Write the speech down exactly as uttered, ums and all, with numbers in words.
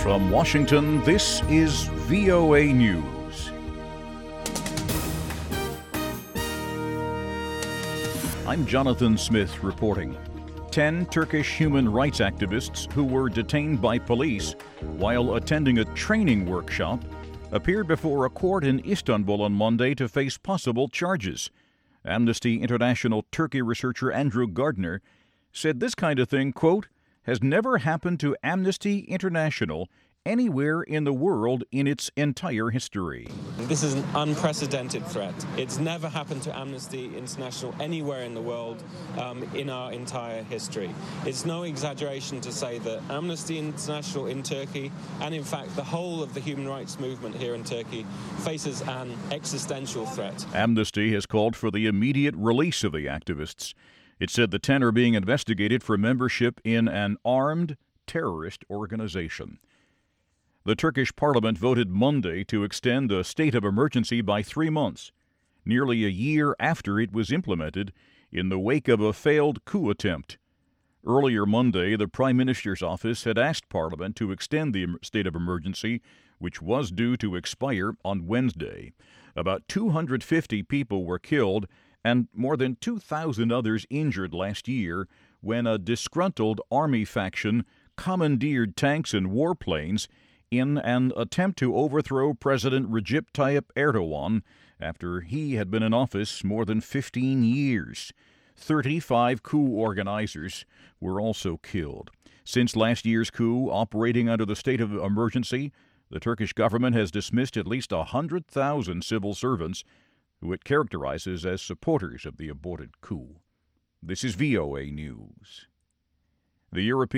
From Washington, this is V O A News. I'm Jonathan Smith reporting. Ten Turkish human rights activists who were detained by police while attending a training workshop appeared before a court in Istanbul on Monday to face possible charges. Amnesty International Turkey researcher Andrew Gardner said this kind of thing, quote, has never happened to Amnesty International anywhere in the world in its entire history. This is an unprecedented threat. It's never happened to Amnesty International anywhere in the world um, in our entire history. It's no exaggeration to say that Amnesty International in Turkey, and in fact the whole of the human rights movement here in Turkey, faces an existential threat. Amnesty has called for the immediate release of the activists. It said the ten are being investigated for membership in an armed terrorist organization. The Turkish parliament voted Monday to extend a state of emergency by three months, nearly a year after it was implemented in the wake of a failed coup attempt. Earlier Monday, the Prime Minister's office had asked Parliament to extend the state of emergency, which was due to expire on Wednesday. About two hundred fifty people were killed and more than two thousand others injured last year when a disgruntled army faction commandeered tanks and warplanes in an attempt to overthrow President Recep Tayyip Erdogan after he had been in office more than fifteen years. thirty-five coup organizers were also killed. Since last year's coup, operating under the state of emergency, the Turkish government has dismissed at least one hundred thousand civil servants who it characterizes as supporters of the aborted coup. This is V O A News. The European